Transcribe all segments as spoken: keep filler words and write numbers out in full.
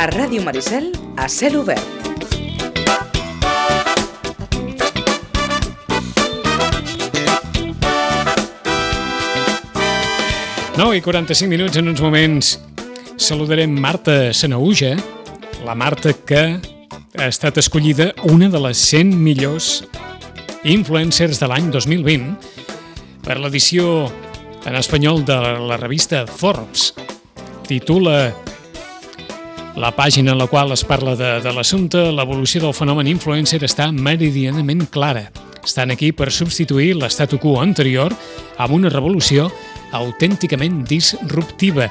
A Ràdio Maricel, a cel obert. nou i quaranta-cinc minuts. En uns moments saludarem Marta Sanahuja, la Marta que ha estat escollida una de les cent millors influencers de l'any dos mil vint per l'edició en espanyol de la revista Forbes. Titula la pàgina en la qual es parla de, de l'assumpte: l'evolució del fenomen influencer està meridianament clara. Estan aquí per substituir l'statu quo anterior amb una revolució autènticament disruptiva.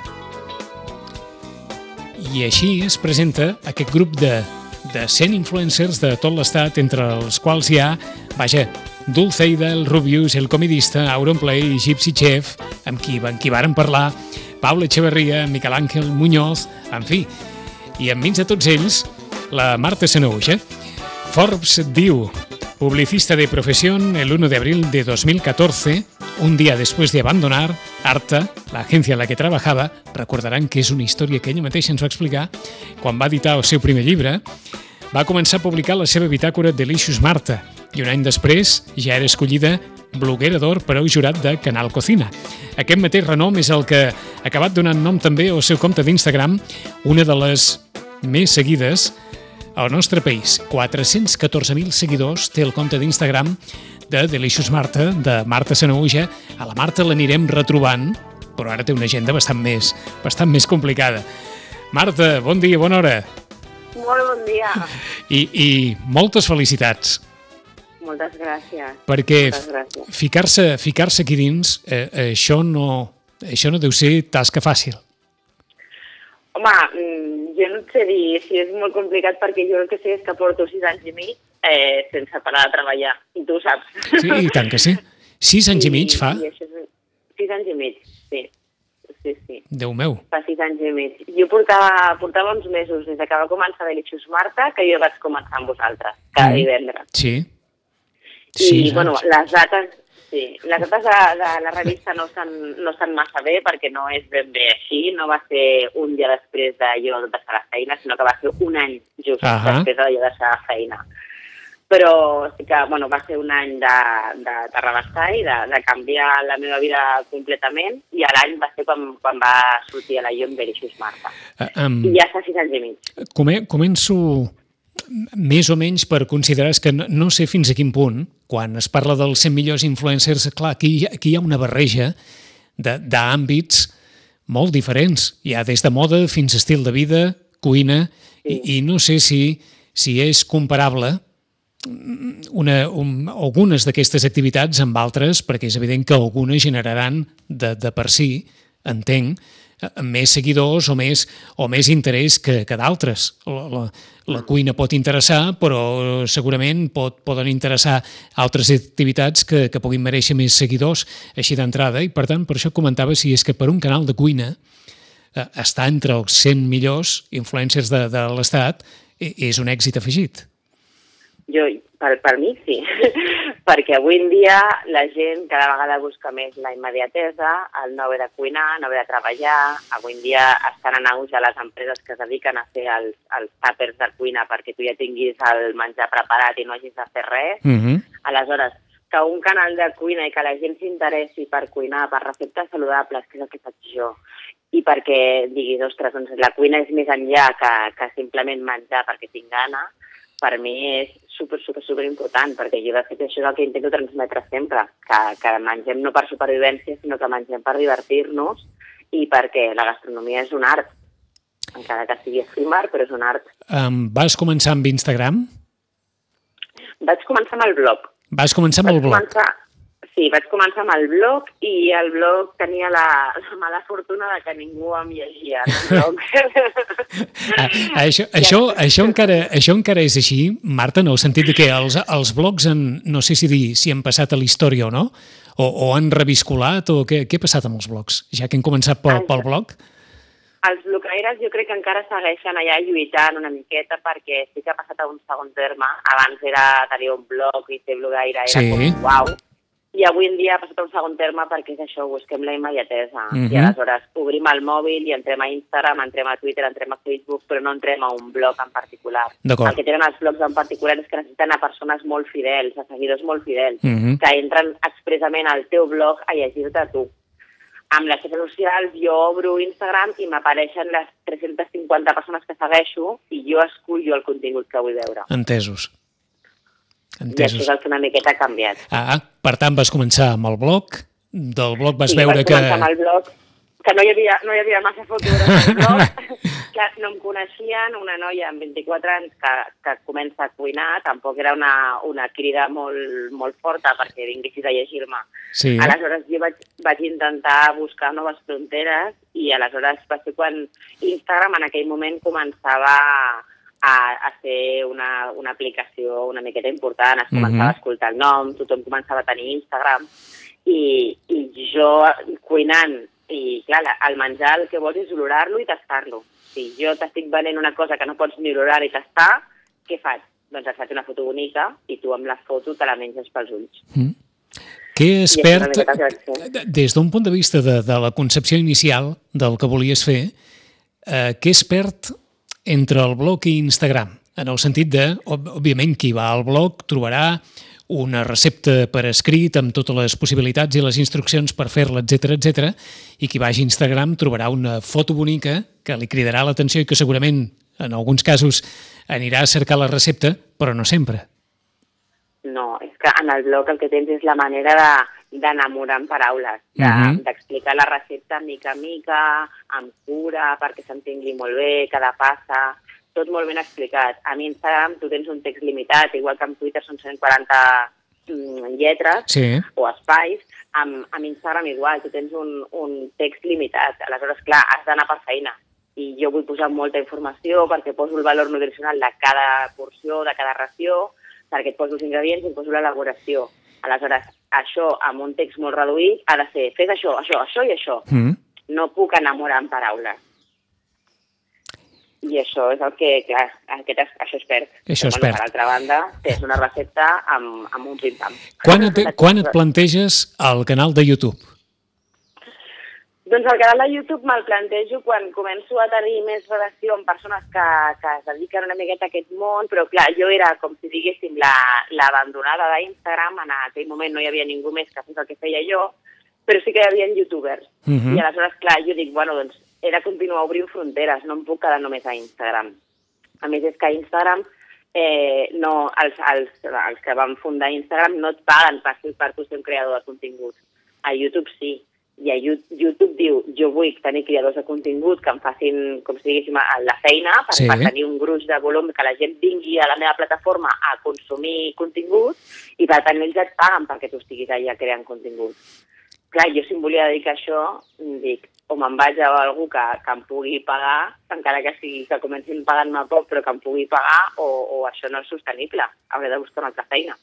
I així es presenta aquest grup de, de cent influencers de tot l'estat, entre els quals hi ha, vaja, Dulceida, el Rubius, el comedista, Auronplay, Gypsy Chef, amb qui, amb qui varen parlar, Paula Echeverría, Miquel Ángel Muñoz, en fi. I enmig de tots ells, la Marta Sanahuja. Forbes diu: publicista de profesión, el uno de abril de dos mil catorce, un día después de abandonar Arta, la agencia en la que trabajaba. Recordaran que és una història que ella mateixa ens va explicar quan va editar el seu primer llibre. Va començar a publicar la seva bitàcora Delicious Marta i un any després ja era escollida bloguera d'or per al jurat de Canal Cocina. Aquest mateix renom és el que ha acabat donant nom també al seu compte d'Instagram, una de les més seguides al nostre país. quatre-cents catorze mil seguidors té el compte d'Instagram de Delicious Marta, de Marta Sanahuja. A la Marta l'anirem retrobant, però ara té una agenda bastant més, bastant més complicada. Marta, bon dia, bona hora. Molt bon dia. I, i moltes felicitats. Moltes gràcies. Perquè Moltes gràcies. ficar-se ficar-se aquí dins, eh, això, no, això no deu ser tasca fàcil. Home, jo no et sé dir si és molt complicat, perquè jo el que sé és que porto sis anys i mig eh, sense parar de treballar, i tu ho saps. Sí, i tant que sí. Sis anys i, i mig fa? I això és... Sis anys i mig, sí. Sí, sí. Déu meu. Fa sis anys i mig. Jo portava, portava uns mesos des que va començar Delicious Marta, que jo vaig començar amb vosaltres, cada mm. divendres. Sí. I, sí, bueno, les dates... Sí, les dates de, de la revista no estan, no estan massa bé, perquè no és ben bé així. No va ser un dia després de jo deixar la feina, sinó que va ser un any just uh -huh. després de jo deixar la feina. Però sí que, bueno, va ser un any de, de, de rebassar i de, de canviar la meva vida completament, i l'any va ser quan, quan va sortir a la llum Delicious Marta. Uh, um, I ja fa sis anys i mig. Come, començo més o menys per considerar que no, no sé fins a quin punt, quan es parla dels cent millors influencers, clar, aquí, aquí hi ha una barreja d'àmbits molt diferents. Hi ha des de moda fins a estil de vida, cuina, sí. i, i no sé si, si és comparable una, un, algunes d'aquestes activitats amb altres, perquè és evident que algunes generaran de, de per si, entenc, més seguidors o més, o més interès que, que d'altres. La, la, la cuina pot interessar, però segurament pot, poden interessar altres activitats que, que puguin mereixer més seguidors així d'entrada, i per tant per això comentava si és que per un canal de cuina eh, estar entre els cent millors influencers de, de l'Estat és un èxit afegit. Jo, per, per mi sí, perquè avui en dia la gent cada vegada busca més la immediatesa, el no haver de cuinar, no haver de treballar. Avui en dia estan en auge les empreses que es dediquen a fer els, els tàpers de cuina perquè tu ja tinguis el menjar preparat i no hagis de fer res. Uh-huh. Aleshores, que un canal de cuina i que la gent s'interessi per cuinar, per receptes saludables, que és el que faig jo, i perquè diguis, ostres, doncs la cuina és més enllà que, que simplement menjar perquè tinc gana, per mi és super, super, super important, perquè jo de fet això és el que intento transmetre sempre, que, que mengem no per supervivència, sinó que mengem per divertir-nos, i perquè la gastronomia és un art, encara que sigui efímer, però és un art. Um, vas començar amb Instagram? Vaig començar amb el blog. Vas començar amb vaig el blog? Començar... Sí, vaig començar amb el blog, i el blog tenia la, la mala fortuna de que ningú em llegia. ah, això, això, això, encara, això encara és així, Marta, en el sentit que els, els blogs, en, no sé si dir si han passat a la història o no, o, o han reviscolat, o què, què ha passat amb els blogs, ja que hem començat pel, pel blog? Els blogueires jo crec que encara segueixen allà lluitant una miqueta, perquè sí que ha passat a un segon terme. Abans era tenir un blog i ser blogueira, era sí. com uau. I avui en dia ha passat a un segon terme perquè és això, busquem la immediatesa. Mhm. I aleshores obrim el mòbil i entrem a Instagram, entrem a Twitter, entrem a Facebook, però no entrem a un blog en particular. D'acord. El que tenen els blogs en particular és que necessiten a persones molt fidels, a seguidors molt fidels, Mhm. que entren expressament al teu blog a llegir-te a tu. Amb les xarxes socials jo obro Instagram i m'apareixen les tres-centes cinquanta persones que segueixo i jo escullo el contingut que vull veure. Entesos. I això Entesos. és el que una miqueta ha canviat. Ah, per tant, vas començar amb el blog, del blog vas Sí, veure vaig que... començar amb el blog, que no hi havia, no hi havia massa fotògrafs al blog. Clar, no em coneixien, una noia amb vint-i-quatre anys que, que comença a cuinar, tampoc era una, una crida molt, molt forta perquè vinguessis a llegir-me. Sí. Aleshores jo vaig, vaig intentar buscar noves fronteres i aleshores va ser quan Instagram en aquell moment començava a, a ser una, una aplicació una miqueta important, es començava Mhm. a escoltar el nom, tothom començava a tenir Instagram i, i jo cuinant i clar, el menjar el que vols és olorar-lo i tastar-lo. Si jo t'estic venent una cosa que no pots ni olorar ni tastar, què faig? Doncs et faig una foto bonica i tu amb la foto te la menges pels ulls. Mm. Que es I perd, això és una miqueta que vaig fer. des d'un punt de vista de, de la concepció inicial del que volies fer, eh, què es perd entre el blog i Instagram? En el sentit de, òb- òbviament, qui va al blog trobarà una recepta per escrit amb totes les possibilitats i les instruccions per fer-la, etcètera, etcètera, i qui vagi a Instagram trobarà una foto bonica que li cridarà l'atenció i que segurament, en alguns casos, anirà a cercar la recepta, però no sempre. No, és que en el blog el que tens és la manera de d'enamorar amb paraules, de- Mhm. d'explicar la recepta mica en mica, amb cura, perquè s'entengui molt bé, cada passa, tot molt ben explicat. A Instagram tu tens un text limitat, igual que en Twitter són cent quaranta mm, lletres Sí. o espais, amb, amb Instagram igual, tu tens un, un text limitat, aleshores, clar, has d'anar per feina. I jo vull posar molta informació perquè poso el valor nutricional de cada porció, de cada ració, perquè et poso els ingredients i et poso l'elaboració. Aleshores, això amb un text molt reduït ha de ser, fes això, això, això i això. Mm. No puc enamorar amb paraules. I això és el que, clar, aquest, és- això es perd. Això es Però, perd. Per altra banda, tens una recepta amb, amb un pim-pam. Quan et, quan et planteges el canal de YouTube? Doncs el canal de YouTube me'l plantejo quan començo a tenir més relació amb persones que, que es dediquen una miqueta a aquest món, però clar, jo era com si diguéssim la- l'abandonada d'Instagram, en aquell moment no hi havia ningú més que fes el que feia jo, però sí que hi havia youtubers. Mhm. I aleshores, clar, jo dic, bueno, doncs he de continuar obrint fronteres, no em puc quedar només a Instagram. A més, és que a Instagram, eh, no, els, els, els que van fundar Instagram no et paguen per, per tu ser un creador de contingut. A YouTube sí. I a Yu- YouTube diu, jo vull tenir creadors de contingut que em facin, com si diguéssim, la feina per, Sí. per tenir un gruix de volum, que la gent vingui a la meva plataforma a consumir contingut i per tant ells et paguen perquè tu estiguis allà creant contingut. Clar, jo si em volia dedicar a això, dic, o me'n vaig a algú que, que em pugui pagar, encara que sigui que comencin pagant-me poc, però que em pugui pagar, o, o això no és sostenible, hauré de buscar una altra feina.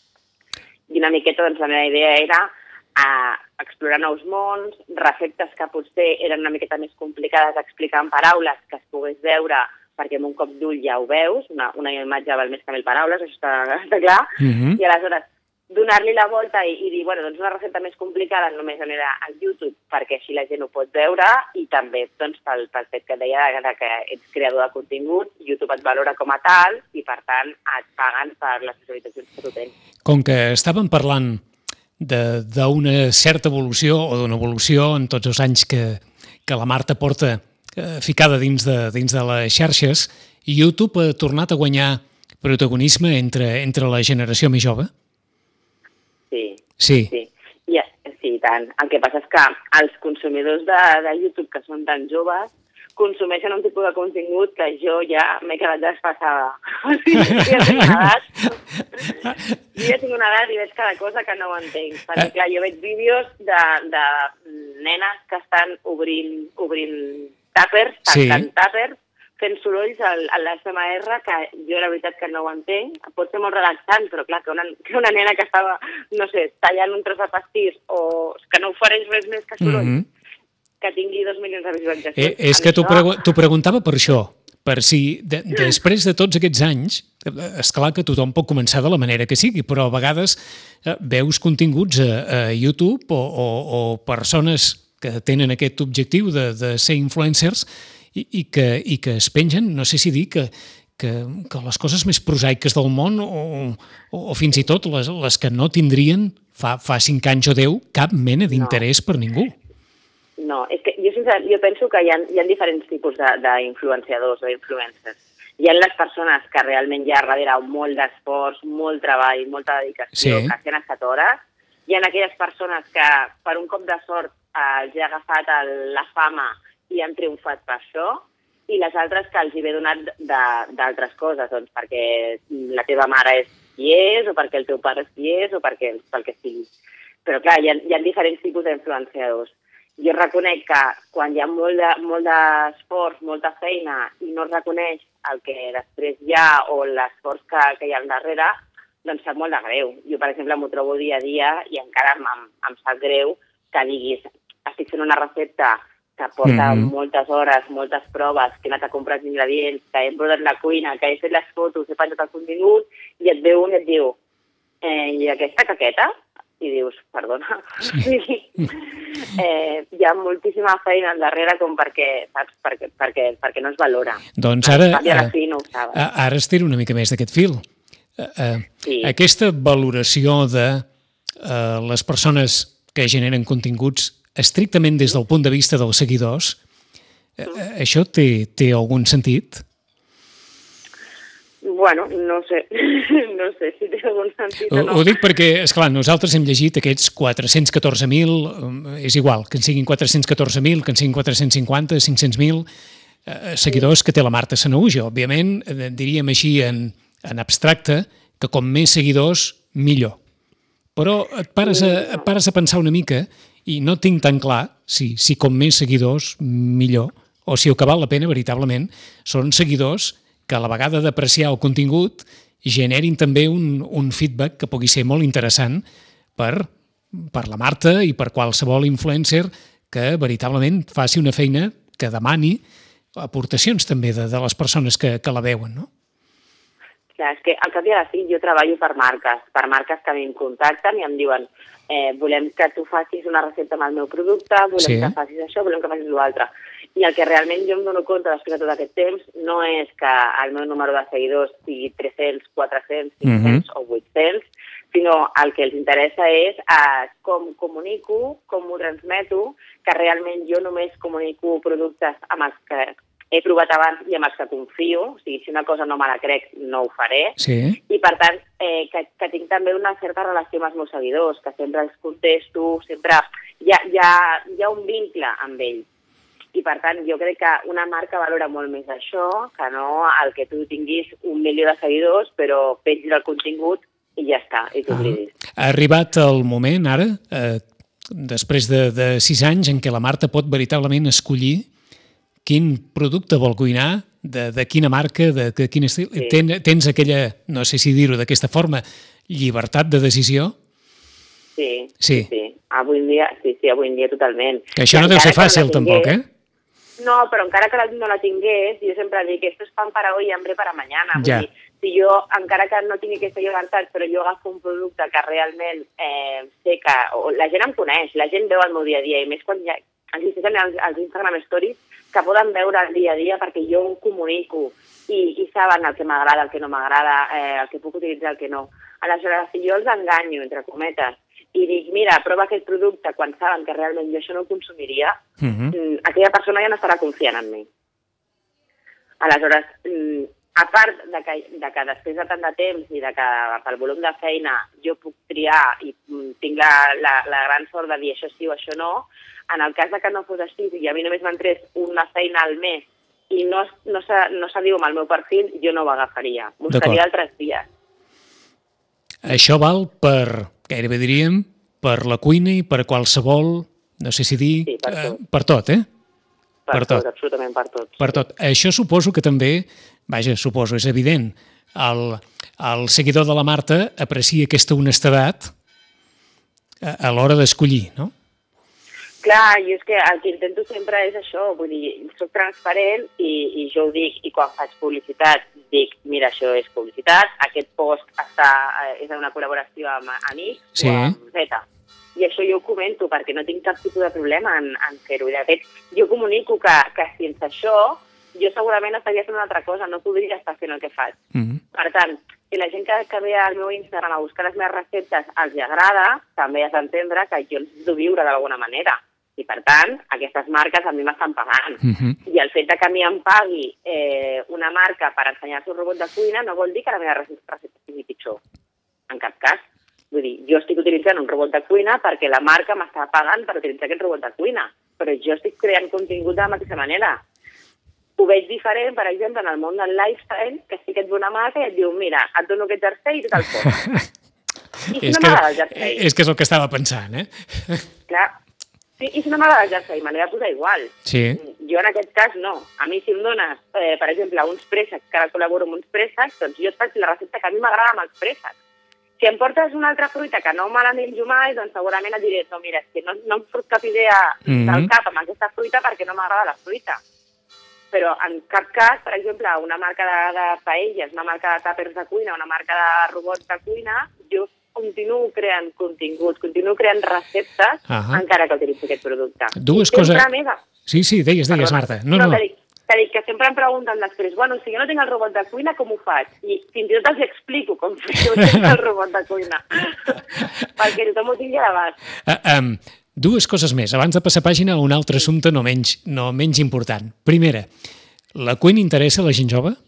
I una miqueta, doncs, la meva idea era a explorar nous mons, receptes que potser eren una miqueta més complicades d'explicar en paraules, que es pogués veure, perquè amb un cop d'ull ja ho veus, una, una imatge val més que mil paraules, això està, està clar, Mhm. i aleshores donar-li la volta i, i dir, bueno, doncs una recepta més complicada només anirà al YouTube, perquè així la gent ho pot veure, i també doncs, pel, pel fet que et deia de, de que ets creador de contingut, YouTube et valora com a tal, i per tant et paguen per les visualitzacions que tu tens. Com que estàvem parlant de- d'una certa evolució o d'una evolució en tots els anys que, que la Marta porta eh, ficada dins de, dins de les xarxes, YouTube ha tornat a guanyar protagonisme entre, entre la generació més jove? Sí, Sí. sí. I, sí, i tant. El que passa és que els consumidors de, de YouTube, que són tan joves, consumeixen un tipus de contingut que jo ja m'he quedat desfasada. O sigui, jo ja tinc una edat, jo ja tinc una edat i veig cada cosa que no ho entenc. Perquè, clar, jo veig vídeos de, de nenes que estan obrint, obrint tàpers, Sí. tancant tàpers, fent sorolls a l'S M R, que jo la veritat que no ho entenc. Pot ser molt relaxant, però clar, que una, que una nena que estava, no sé, tallant un tros de pastís o que no ofereix res més que soroll, Mhm. que tingui dos milions de visualitzacions. Eh, és Amb que t'ho això- pregu t'ho preguntava per això, per si de, després de tots aquests anys, és clar que tothom pot començar de la manera que sigui, però a vegades eh, veus continguts a, a YouTube o, o, o persones que tenen aquest objectiu de, de ser influencers i, i, que, i que es pengen, no sé si dir que, que, que les coses més prosaiques del món o, o, o fins i tot les, les que no tindrien fa, fa cinc anys o deu cap mena d'interès no. per ningú. No, és que jo, jo penso que hi ha, hi ha diferents tipus d'influenciadors o influencers. Hi ha les persones que realment hi ha darrere molt d'esforç, molt treball, molta dedicació, sí. que s'hi han estat hores. Hi ha aquelles persones que per un cop de sort eh, els ha agafat el, la fama i han triomfat per això, i les altres que els hi ve donat d'altres coses, doncs perquè la teva mare és qui és, o perquè el teu pare és qui és, o perquè, pel que sigui. Però clar, hi ha, hi ha diferents tipus d'influenciadors. Jo reconec que quan hi ha molt de, molt d'esforç, molta feina i no es reconeix el que després hi ha o l'esforç que, que hi ha al darrere, doncs sap molt de greu. Jo, per exemple, m'ho trobo dia a dia i encara em, em sap greu que diguis estic fent una recepta que porta mm-hmm. moltes hores, moltes proves, que he anat a comprar els ingredients, que he brodat la cuina, que he fet les fotos, he penjat el contingut, i et ve un i et diu eh, i aquesta caqueta? I dius, perdona, sí. eh, hi ha moltíssima feina al darrere com perquè, saps, perquè, perquè, perquè no es valora. Doncs ara, a fi no ara estiro una mica més d'aquest fil. Uh, sí. Aquesta valoració de uh, les persones que generen continguts estrictament des del punt de vista dels seguidors, uh, això té, té algun sentit? Bueno, no sé, no sé si té algun sentit o no. Ho dic perquè, esclar, nosaltres hem llegit aquests quatre-cents catorze mil, és igual, que en siguin quatre-cents catorze mil, que en siguin quatre-cents cinquanta, cinc-cents mil eh, seguidors que té la Marta Sanahuja. Òbviament, eh, diríem així en, en abstracte, que com més seguidors, millor. Però et pares a, et pares a pensar una mica i no tinc tan clar si, si com més seguidors, millor, o si el que val la pena, veritablement, són seguidors que a la vegada d'apreciar el contingut generin també un, un feedback que pugui ser molt interessant per, per la Marta i per qualsevol influencer que veritablement faci una feina que demani aportacions també de, de les persones que, que la veuen, no? Clar, és que al cap i a la fi jo treballo per marques, per marques que a mi em contacten i em diuen eh, volem que tu facis una recepta amb el meu producte, volem sí. que facis això, volem que facis l'altre. I el que realment jo em dono compte després de tot aquest temps no és que el meu número de seguidors sigui tres-cents, quatre-cents, cinc-cents mm-hmm. o vuit-cents, sinó el que els interessa és eh, com comunico, com ho transmeto, que realment jo només comunico productes amb els que he provat abans i amb els que confio, o sigui, si una cosa no me la crec, no ho faré, sí. i per tant, eh, que, que tinc també una certa relació amb els meus seguidors, que sempre els contesto, sempre hi ha, hi ha, hi ha un vincle amb ells. I, per tant, jo crec que una marca valora molt més això que no el que tu tinguis un milió de seguidors, però pengis el contingut i ja està, i t'oblidis. Ah. Ha arribat el moment, ara, eh, després de, de sis anys, en què la Marta pot veritablement escollir quin producte vol cuinar, de, de quina marca, de, de quin estil. Sí. Ten, tens aquella, no sé si dir-ho d'aquesta forma, llibertat de decisió? Sí, sí. sí. Avui en dia, sí, sí, avui en dia totalment. Que això no deu ser fàcil, tampoc, eh? No, però encara que no la tingués, jo sempre dic que esto es pan para hoy y hambre para mañana. Ja. Vull dir, si jo, encara que no tingui aquesta llibertat, però jo agafo un producte que realment eh, sé que... O la gent em coneix, la gent veu el meu dia a dia, i més quan ja existeixen els, els Instagram Stories que poden veure el dia a dia perquè jo ho comunico i, i saben el que m'agrada, el que no m'agrada, eh, el que puc utilitzar, el que no. Aleshores, si jo els enganyo, entre cometes, i dic, mira, prova aquest producte quan saben que realment jo això no ho consumiria, uh-huh. aquella persona ja no estarà confiant en mi. Aleshores, a part de que, de que després de tant de temps i de que pel volum de feina jo puc triar i tinc la, la, la gran sort de dir això sí o això no, en el cas de que no fos així i a mi només m'entrés una feina al mes i no, no, no s'adiu amb el meu perfil, jo no ho agafaria. Buscaria altres vies. Això val per, gairebé diríem, per la cuina i per qualsevol, no sé si dir, sí, per, tot. Eh, per tot, eh? Per, per tot, tot, absolutament per tot. Per tot. Això suposo que també, vaja, suposo, és evident, el, el seguidor de la Marta aprecia aquesta honestedat a, a l'hora d'escollir, no? Clar, jo és que el que intento sempre és això, vull dir, soc transparent i, i jo ho dic, i quan faig publicitat dic, mira, això és publicitat, aquest post està, és una col·laboració amb amics sí. o amb Zeta. I això jo ho comento perquè no tinc cap tipus de problema en, en fer-ho. De fet, jo comunico que, que sense això jo segurament estaria fent una altra cosa, no podria estar fent el que faig. Mm-hmm. Per tant, si la gent que, que ve al meu Instagram a buscar les meves receptes els agrada, també has d'entendre que jo necessito viure d'alguna manera. I, per tant, aquestes marques a mi m'estan pagant. Uh-huh. I el fet que a mi em pagui eh, una marca per ensenyar el seu robot de cuina no vol dir que la meva recepta sigui pitjor. En cap cas. Vull dir, jo estic utilitzant un robot de cuina perquè la marca m'està pagant per utilitzar aquest robot de cuina. Però jo estic creant contingut de la mateixa manera. Ho veig diferent, per exemple, en el món del lifestyle, que sí que et ve una marca i et diu, mira, et dono aquest jersei i tot el pots. I si no m'agrada el jersei? És que és el que estava pensant, eh? Clar. Sí, i si no m'agrada el jersei, me l'he de posar igual. Sí. Jo en aquest cas no. A mi si em dones, eh, per exemple, uns préssecs, que ara col·laboro amb uns préssecs, doncs jo et faig la recepta que a mi m'agrada amb els préssecs. Si em portes una altra fruita que no me la menjo mai, doncs segurament et diré, no, mira, és que no, no em surt cap idea mm-hmm. del cap amb aquesta fruita perquè no m'agrada la fruita. Però en cap cas, per exemple, una marca de, de paelles, una marca de tàpers de cuina, una marca de robots de cuina, jo continuo creant contingut, continuo creant receptes, uh-huh. encara que utilitzi aquest producte. Dues coses... Meva... Sí, sí, deies, deies, Marta. No, no. no. Que, dic, que dic que sempre em pregunten després, bueno, si jo no tinc el robot de cuina, com ho faig? I fins i tot els explico com fer el robot de cuina. Perquè tothom ho tingui a l'abast. Uh, um, dues coses més. Abans de passar pàgina a un altre assumpte no menys, no menys important. Primera, la cuina interessa a la gent jove?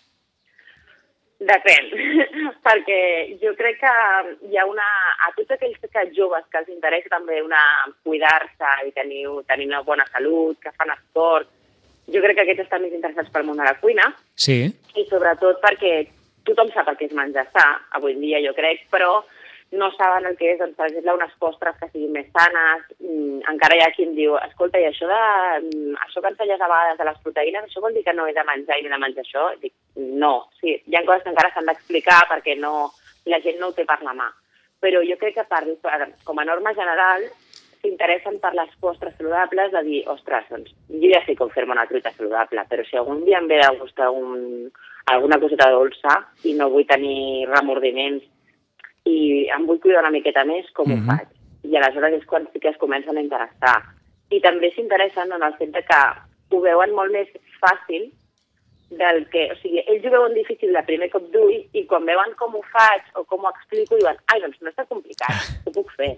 Depèn, perquè jo crec que hi ha una... A tots aquells que joves que els interessa també una cuidar-se i tenir, tenir una bona salut, que fan esport, jo crec que aquests estan més interessats pel món de la cuina. Sí. I sobretot perquè tothom sap el que és menjar sa, avui en dia jo crec, però no saben el que és, doncs, per exemple, unes postres que siguin més sanes. Mm, encara hi ha qui em diu, escolta, i això de mm, això que ensenyes a vegades de les proteïnes, això vol dir que no he de menjar i no he de menjar això? Dic, no, sí, hi ha coses que encara s'han d'explicar perquè no, la gent no ho té per la mà. Però jo crec que per, per, com a norma general s'interessen per les postres saludables de dir, ostres, doncs, jo ja sé com fer-me una truita saludable, però si algun dia em ve de gust un, alguna coseta dolça i no vull tenir remordiments i em vull cuidar una miqueta més, com mm-hmm. ho faig? I aleshores és quan sí que es comencen a interessar. I també s'interessen en el fet de que ho veuen molt més fàcil del que... O sigui, ells ho veuen difícil de primer cop d'ull i quan veuen com ho faig o com ho explico diuen, ai, doncs no està complicat, ho puc fer.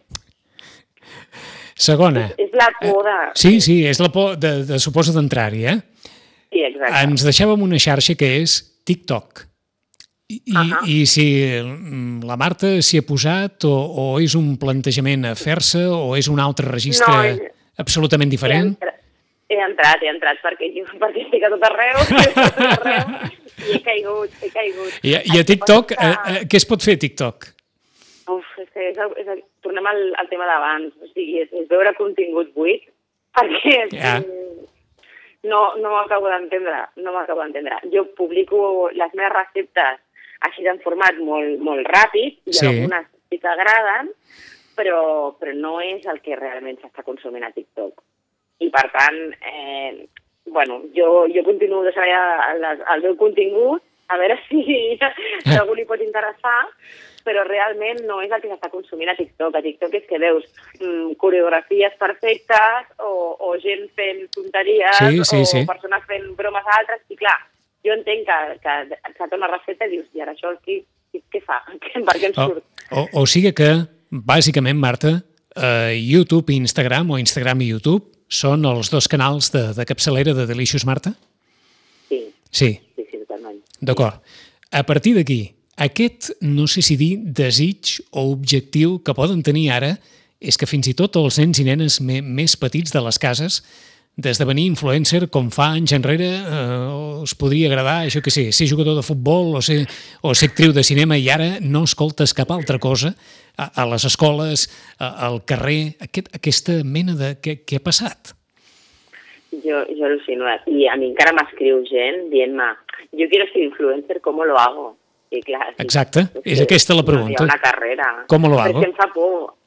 Segona. És, és la por de... Sí, sí, és la por de, de suposo d'entrar-hi, eh? Sí, exacte. Ens deixàvem una xarxa que és TikTok. I, uh-huh. i si la Marta s'hi ha posat o, o és un plantejament a fer-se o és un altre registre no, és... absolutament diferent? He entrat, he entrat, he entrat perquè, perquè estic a tot arreu, a tot arreu i he caigut, he caigut. I, i a TikTok, que... eh, eh, què es pot fer a TikTok? Uf, és que és, és, és, tornem al, al tema d'abans, o sigui, és, és veure contingut buit, perquè ja. no, no m'acabo d'entendre, no m'acabo d'entendre. Jo publico les meves receptes així en format molt, molt ràpid, i sí. algunes sí que agraden, però, però no és el que realment s'està consumint a TikTok. I per tant, eh, bueno, jo, jo continuo desarrollant el, el meu contingut, a veure si a algú li pot interessar, però realment no és el que s'està consumint a TikTok. A TikTok és que veus mm, coreografies perfectes o, o gent fent tonteries sí, sí, o sí. persones fent bromes a altres, i clar, jo entenc que, que, que té una recepta i dius, i ara això qui, qui, què fa? Per què ens surt? O, o, o sigui que, bàsicament, Marta, eh, YouTube i Instagram, o Instagram i YouTube, són els dos canals de, de capçalera de Delicious Marta? Sí. Sí? Sí, sí, totalment. D'acord. A partir d'aquí, aquest, no sé si dir, desig o objectiu que poden tenir ara és que fins i tot els nens i nenes me, més petits de les cases d'esdevenir influencer com fa anys enrere eh, us podria agradar, això que sé, ser jugador de futbol o ser, o ser actriu de cinema i ara no escoltes cap altra cosa a, a les escoles, a, al carrer, aquest, aquesta mena de... Què, què ha passat? Jo, jo al·lucino. I a mi encara m'escriu gent dient-me jo quiero ser influencer, ¿cómo lo hago? I clar, sí, exacte, és aquesta la pregunta. Hi ha una carrera. Com lo hago? Perquè em fa por.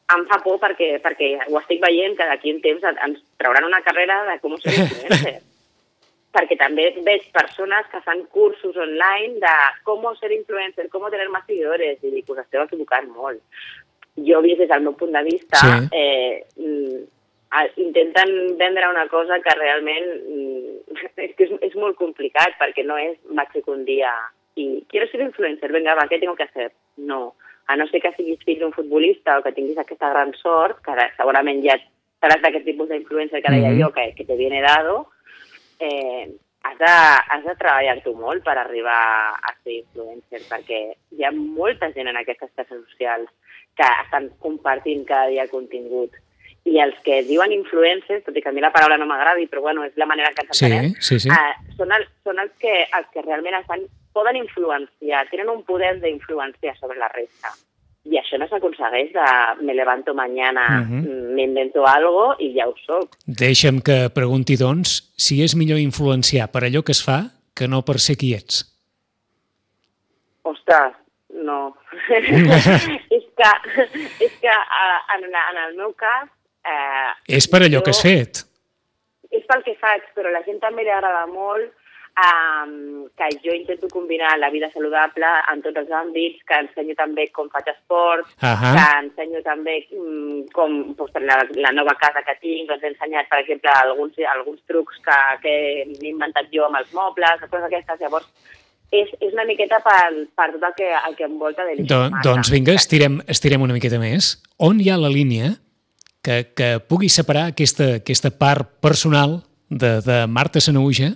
em fa por perquè, perquè ho estic veient que d'aquí un temps ens trauran una carrera de com ser influencer. Perquè també veig persones que fan cursos online de com ser influencer, com tenir més seguidors, i dic, us esteu equivocant molt. Jo, vist des del meu punt de vista, sí. eh, intenten vendre una cosa que realment és, que és, és molt complicat, perquè no és vaig que un dia i quiero ser influencer, venga, va, què tengo que hacer? No. A no ser que siguis fill d'un futbolista o que tinguis aquesta gran sort, que segurament ja seràs d'aquest tipus d'influencer que deia mm-hmm. jo, que, que te viene dado, eh, has, de, has de treballar-t'ho molt per arribar a ser influencer, perquè hi ha molta gent en aquestes xarxes socials que estan compartint cada dia contingut. I els que diuen influencers, tot i que a mi la paraula no m'agradi, però bueno, és la manera que ens entenem, sí, sí, sí. eh, són, el, són els, que, els que realment estan poden influenciar, tenen un poder d'influenciar sobre la resta. I això no s'aconsegueix de me levanto mañana, uh-huh. m'invento algo i ja ho soc. Deixa'm que pregunti, doncs, si és millor influenciar per allò que es fa que no per ser qui ets. Ostres, no. és que, és que en, en el meu cas... Eh, és per allò jo, que has fet. És pel que faig, però a la gent també li agrada molt Um, que jo intento combinar la vida saludable en tots els àmbits, que ensenyo també com faig esport, uh-huh. que ensenyo també um, com pues, la, la nova casa que tinc, doncs he ensenyat, per exemple, alguns, alguns trucs que, que m'he inventat jo amb els mobles, coses aquestes. Llavors, és, és una miqueta per, per tot el que, el que envolta de Don, Doncs vinga, estirem, estirem una miqueta més. On hi ha la línia que, que pugui separar aquesta, aquesta part personal de, de Marta Sanahuja,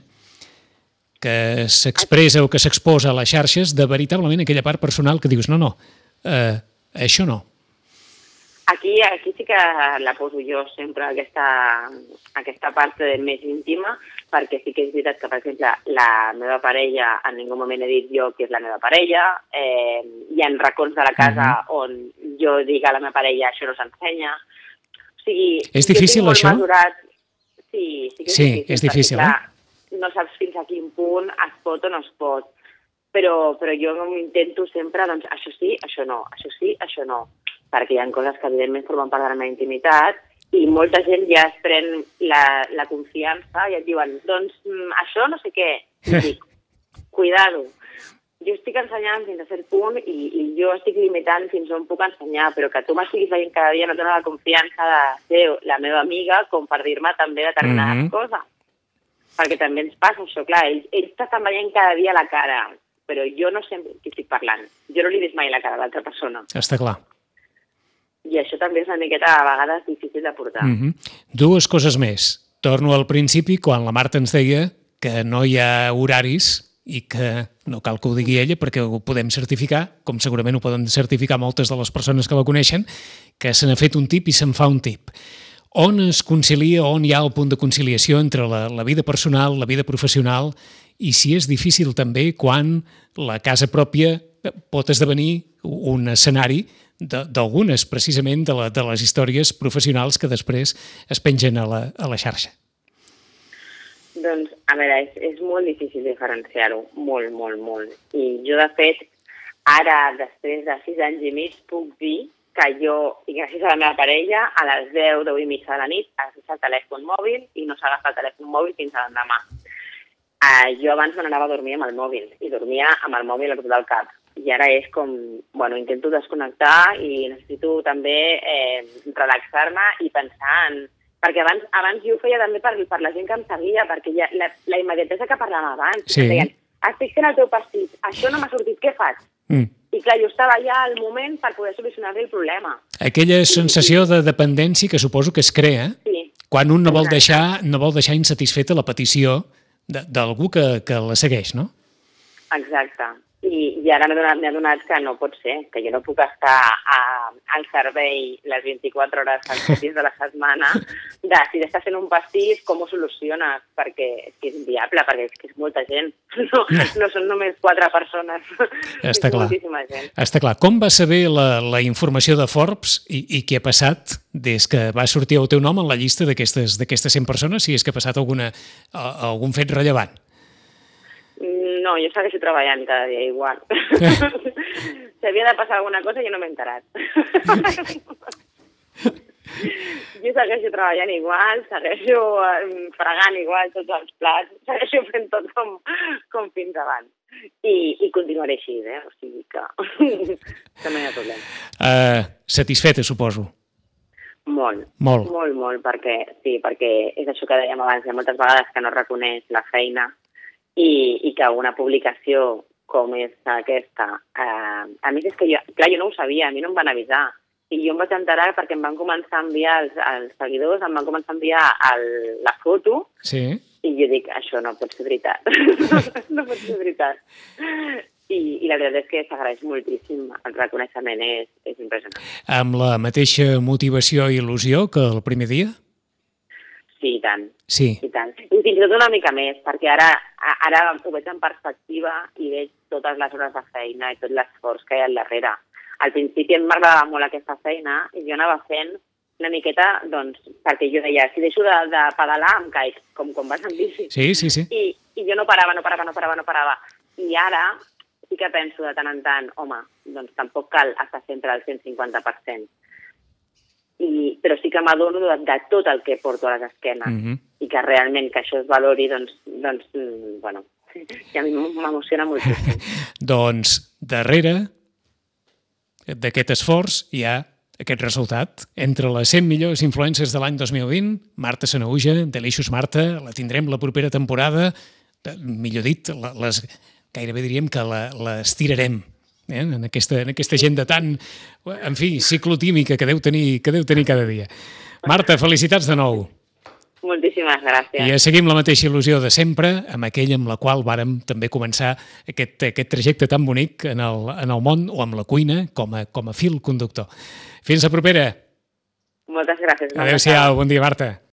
que s'expressa o que s'exposa a les xarxes, de veritablement aquella part personal que dius, no, no, eh, això no. Aquí, aquí sí que la poso jo sempre, aquesta, aquesta part més íntima, perquè sí que és veritat que, per exemple, la meva parella, en ningú moment he dit jo que és la meva parella, eh, hi ha racons de la casa uh-huh. on jo dic a la meva parella això no s'ensenya. O sigui, és difícil, això? Mesurat... Sí, sí que és sí, difícil. És difícil, perquè, eh? No saps fins a quin punt es pot o no es pot, però, però jo intento sempre, doncs, això sí, això no, això sí, això no, perquè hi ha coses que evidentment formen part de la meva intimitat i molta gent ja es pren la, la confiança i et diuen, doncs, això no sé què, i dic, cuidado, jo estic ensenyant fins a cert punt i, i jo estic limitant fins on puc ensenyar, però que tu m'estiguis veient cada dia no et dona la confiança de ser la meva amiga com per dir-me també determinades mm-hmm. coses. Perquè també ens passa això, clar, ells, ells t'estan veient cada dia la cara, però jo no sé qui estic parlant, jo no li he vist mai la cara a l'altra persona. Està clar. I això també és una miqueta a vegades difícil de portar. Mm-hmm. Dues coses més. Torno al principi, quan la Marta ens deia que no hi ha horaris i que no cal que ho digui ella perquè ho podem certificar, com segurament ho poden certificar moltes de les persones que la coneixen, que se n'ha fet un tip i se'n fa un tip. On es concilia, on hi ha el punt de conciliació entre la, la vida personal, la vida professional, i si és difícil també quan la casa pròpia pot esdevenir un escenari d'algunes, precisament, de, la, de les històries professionals que després es pengen a la, a la xarxa. Doncs, a veure, és, és molt difícil diferenciar-ho, molt, molt, molt. I jo, de fet, ara, després de sis anys i mig, puc dir que jo, i gràcies a la meva parella, a les deu, deu i mitja de la nit, has deixat el telèfon mòbil i no s'agafa el telèfon mòbil fins a l'endemà. Uh, jo abans me n'anava a dormir amb el mòbil i dormia amb el mòbil a tot el cap. I ara és com, bueno, intento desconnectar i necessito també eh, relaxar-me i pensar en... Perquè abans, abans jo ho feia també per, per la gent que em seguia, perquè ja, la, la immediatesa que parlàvem abans, sí. que deien, estic fent el teu pastís, això no m'ha sortit, què faig? Mm. I clar, jo estava allà al moment per poder solucionar-li el problema. Aquella sensació de dependència que suposo que es crea sí. quan un no vol deixar, no vol deixar insatisfeta la petició d'algú que, que la segueix, no? Exacte. I, i ara m'he adonat, m'he adonat que no pot ser, que jo no puc estar a, al servei les vint-i-quatre hores als set dies de la setmana de si estàs fent un pastís, com ho soluciones, perquè és que és inviable, perquè és que és molta gent, no, no són només quatre persones, Està és clar. moltíssima gent. Està clar. Com va saber la, la informació de Forbes i, i què ha passat des que va sortir el teu nom en la llista d'aquestes d'aquestes cent persones, si és que ha passat alguna, algun fet rellevant? No, jo segueixo treballant cada dia igual. Si havia de passar alguna cosa, jo no m'he enterat. Jo segueixo treballant igual, segueixo fregant igual tots els plats, segueixo fent tot com, com fins abans. I, i continuaré així, eh? O sigui que, que no hi ha problema. Uh, satisfeta, suposo. Molt, molt, molt, molt, perquè sí, perquè és això que dèiem abans, hi ha moltes vegades que no reconeix la feina i, i que una publicació com és aquesta, eh, a més és que jo, clar, jo no ho sabia, a mi no em van avisar, i jo em vaig enterar perquè em van començar a enviar els, els seguidors, em van començar a enviar el, la foto, sí. I jo dic, això no pot ser veritat, no pot ser veritat. I, i la veritat és que s'agraeix moltíssim, el reconeixement és, és impressionant. Amb la mateixa motivació i il·lusió que el primer dia? Sí, i tant. Sí. I tant. I fins i tot una mica més, perquè ara, ara ho veig en perspectiva i veig totes les hores de feina i tot l'esforç que hi ha al darrere. Al principi em m'agradava molt aquesta feina i jo anava fent una miqueta, doncs, perquè jo deia, si deixo de, de pedalar em caic, com quan vas en bici. Sí, sí, sí. I, I jo no parava, no parava, no parava, no parava. I ara sí que penso de tant en tant, home, doncs tampoc cal estar sempre al cent cinquanta per cent. I, però sí que m'adono de, de tot el que porto a les esquenes mm-hmm. i que realment que això es valori, doncs, doncs bueno, i a mi m'emociona moltíssim. Doncs darrere d'aquest esforç hi ha aquest resultat. Entre les cent millors influencers de l'any dos mil vint, Marta Sanahuja, Delicious Marta, la tindrem la propera temporada, millor dit, les, gairebé diríem que l'estirarem eh? en, aquesta, en aquesta agenda tan, en fi, ciclotímica que deu tenir, que deu tenir cada dia. Marta, felicitats de nou. Moltíssimes gràcies. I seguim la mateixa il·lusió de sempre, amb aquella amb la qual vàrem també començar aquest, aquest trajecte tan bonic en el, en el món o amb la cuina com a, com a fil conductor. Fins la propera. Moltes gràcies. Adéu-siau, bon dia, Marta.